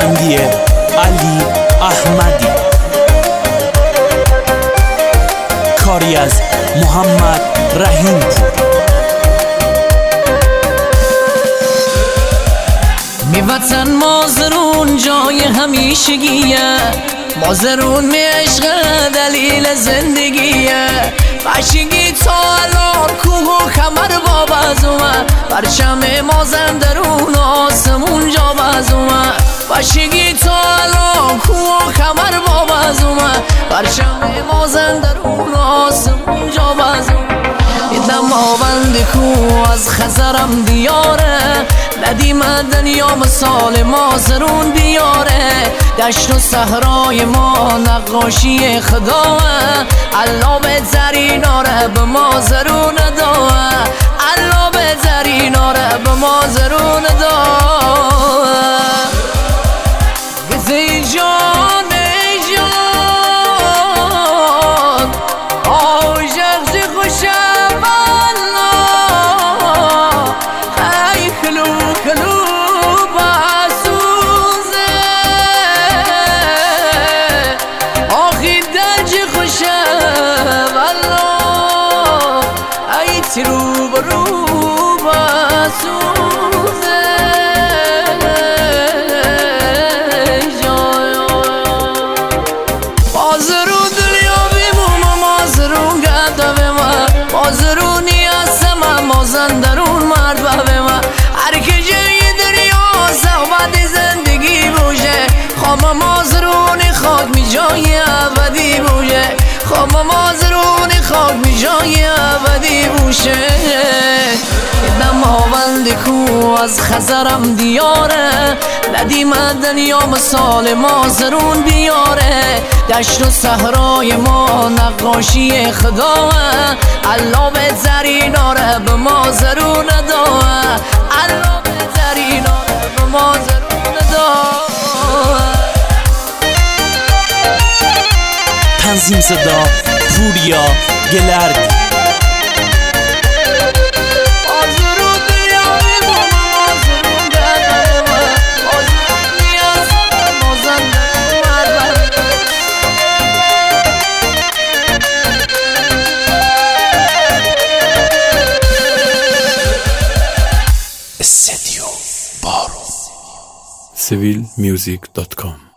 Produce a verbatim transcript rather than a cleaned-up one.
بهمندی علی احمدی، کاری از محمد رحیم پور. می وطن مازرون جای همیشگیه، مازرون می عشق دلیل زندگیه. بچگی تا الان کوه و کمر باب از اومه، پرچم مازندرون آسمون جا باز اومه. بچگی تا الان کوه و کمر باب از اومه، پرچم مازندرون آسمون جا باز اومه. دماوند کوه از خزرم دیاره، ندیم دنیا مثال مازرون بیاره. دشت و صحرای ما نقاشی خداه، الله بهترین آره به مازرون داه، الله بهترین آره به مازرون داه. گزی جان ای جان آی جغزی خوشم والله، ای کلو کلو باسوزه آخی درجی خوشم والله، ای ترو برو باسوزه. مازرون دنیا بیموم مازرون گرده بما، مازرونی هستم مازندرون مرد بما. هر که جای دنیا صحبت زندگی بوشه، خام مازرونی خاک می جای ابدی بوشه، خام مازرونی خاک می جای ابدی بوشه. دماوند کوه از خزرم دیاره، ندیم دنیا مثال مازرون بیاره. دشت و صحرای ما نقاشی خداه، الله بهترین آره به مازرون داه، الله بهترین آره به مازرون داه. تنظیم صدا پوریا گلردی. سویل میوزیک دات کام